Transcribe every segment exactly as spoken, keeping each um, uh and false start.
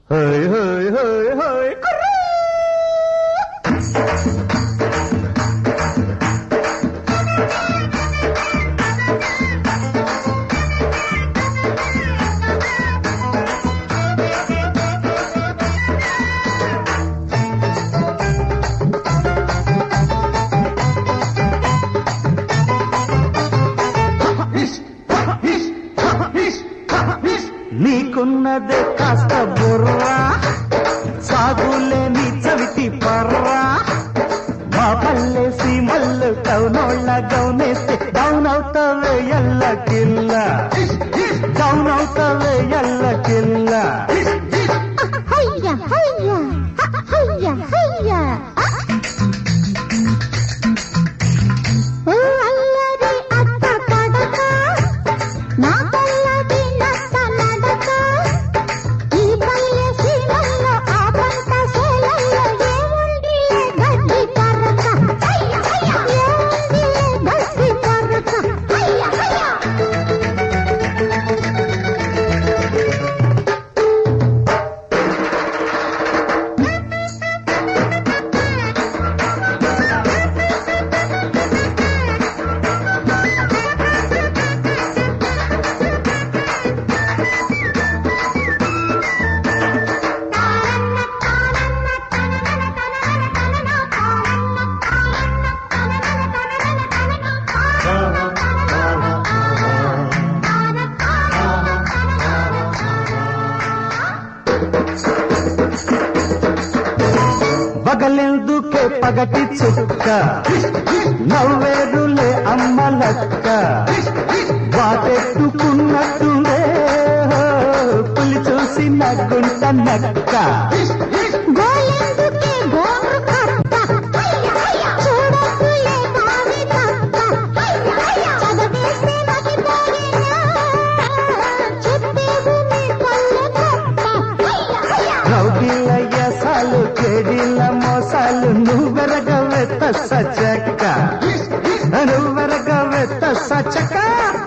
high హై హై హై నీకున్నదే కాస్త బుర్రా సాగులేని చవిటి పర్రా మా పల్లె సీమల్లు టౌనోళ్ళ గౌనేస్తే డౌన్ అవుతావే ఎల్ల కిల్ల డౌన్ అవుతావే ఎల్ల కిల్ల పగలెందుకే పగటి చుక్క నవ్వేరులే అమ్మలక్క వాటెట్టుకున్నట్టుండే పులి చూసి నగ్గుంట నక్క రౌడీలయ్యసాలు కేడీల మోసాలు నువ్వెరగవే తస్స చెక్క నువ్వెరగవే తస్స చెక్క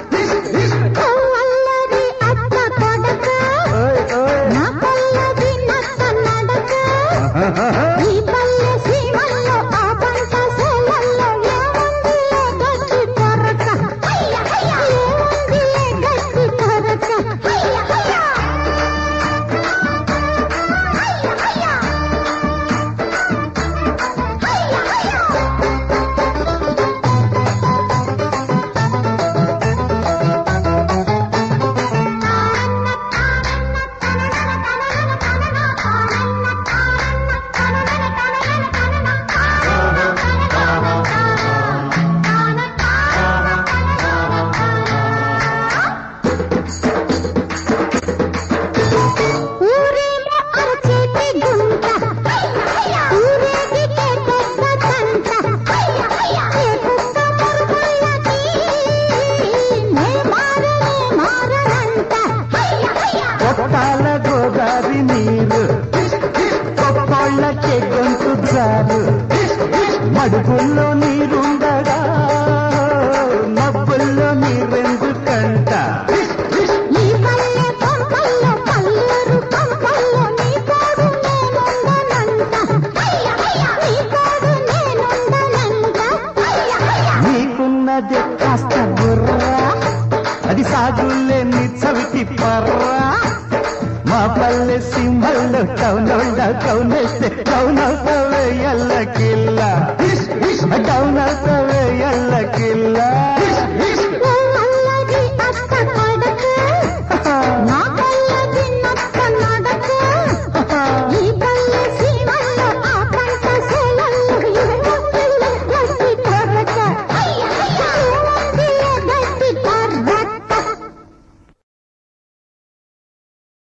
కొట్టాల గోదావరి నీరు కొప్పోళ్ళకే గొంతు జారు మడుగుల్లో నీరుండగా మబ్బుల్లో నీరెందు కంట నీకున్నదే కాస్త బుర్రా అది సాగులేని చవిటి పర్రా మా పల్లె సింహల్లో టౌనోళ్ళ కౌనేస్తే డౌన్ అవుతావే ఎల్ల కిల్ల డౌన్ అవుతావే